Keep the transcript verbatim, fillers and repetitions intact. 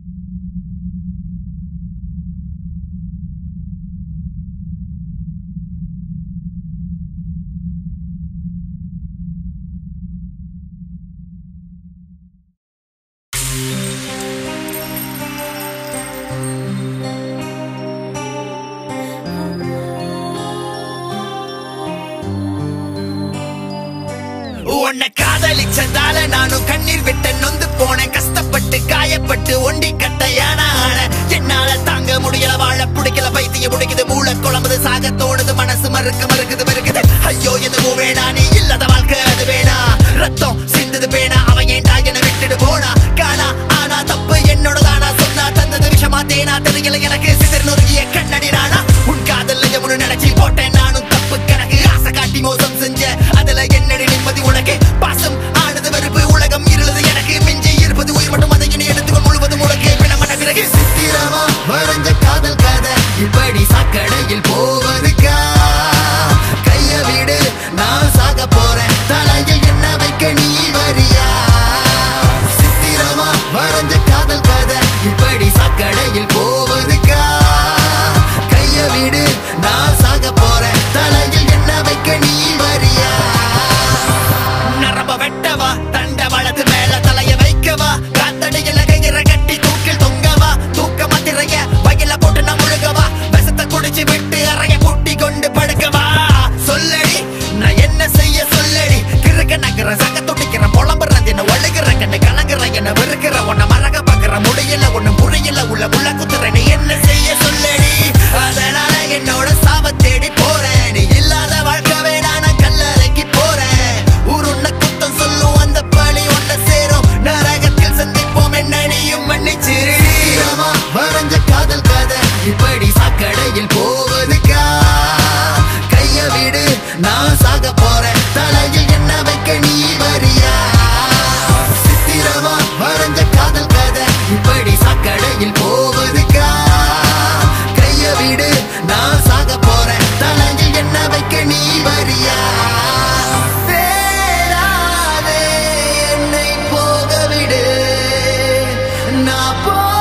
உன்னை காதலிச்சதால நானும் கண்ணீர் விட்டு நொந்து போனேன். கஷ்டப்பட்டு காயப்பட்டு ஒண்டி கட்டையான ஆள என்னால தாங்க முடியல. வாழ பிடிக்கல, பைத்திய பிடிக்குது, மூளை குழம்புது, சாக தோணுது, மனசு மறுக்க மறுக்குது மறுக்குது. ஐயோ எதுவும் வேணா, நீ இல்லாத வாழ்க்கை அது வேணா. ரத்தம் சிந்தது வேணா, அவன் ஏன்டா என்ன விட்டுட்டு போனா. காணா ஆனா தப்பு என்னோட தானா, சொன்னா தந்தது விஷமா தேனா. தெரியல எனக்கு சிதர் நொறுங்கிய கண்ணடி நானா. உன் காதல் முன்னு நினைச்சி போட்டேன் நானும் தப்பு கணக்கு. ஆசை காட்டி மோசம் செஞ்ச அதுல என்னடி நிம்மதி உனக்கு. பாசம் ஆனது வெறுப்பு, உலகம் இருளது எனக்கு. மிஞ்சி இருப்பது உயிர் மட்டும், அதை இனி எடுத்துக்கொள் முழுவதும் உனக்கு. பிணமன பிறகு சித்திரமா வரைஞ்ச காதல் கதை இப்படி சாக்கடையில் போவதுக்கா. கைய விடு, நான் சாக போறேன், தலையில் என்ன வைக்க நீ வரியா. சித்திரமா வரைஞ்ச காதல் கதை இப்படி சாக்கடையில் போவதுக்கா. கைய விடு, நான் சாக போறேன், தலையில் என்ன வைக்க நீ வரியா. நரம்ப வெட்டவா, தண்ட வளத்து மேல தலைய வைக்கவா. காத்தடியில கையிற கட்டி தூக்கில் தொங்கவா. தூக்க மாத்திரைய வயல போட்டு நான் முழுகவா. விஷத்தை குடிச்சு விட்டு அறைய கூட்டி கொண்டு படுக்கவா. சொல்லடி நான் என்ன செய்ய சொல்லடி. கிறுக்க நகர சங்க துடிக்கிற புலம்புறது என்ன ஒழுகிற கண்ணு கலங்குற என்ன வெறுக்கிற. உன்னை மறக்க பாக்குற முடியல, ஒண்ணு புரியல, உள்ள உள்ள குத்துற. நீ என்ன செய்ய சொல்லடி. அதனால என்னோட சாவ தேடி போறேன். நீ இல்லாத வாழ்க்கை வேணா, நான் கல்லறைக்கு போறேன். ஊர் உன்னை குத்தம் சொல்லும், அந்த பழி ஒன்ன சேரும். நரகத்தில் சந்திப்போம், என்ன நீயும் மன்னிச்சிரு. வரைஞ்ச காதல் கதை இப்படி சாக்கடையில் போவதுக்கா. கைய விடு, நான் சாக போறேன், தலையில் என்ன வைக்க நீ வரியா. சித்திரமா வரைஞ்ச காதல் கதை இப்படி சாக்கடையில் போவதுக்கா. கைய விடு, நான் சாக போறேன், தலையில் என்ன வைக்க நீ வரியா. வேளாதே என்னை போக விடு, நான் போ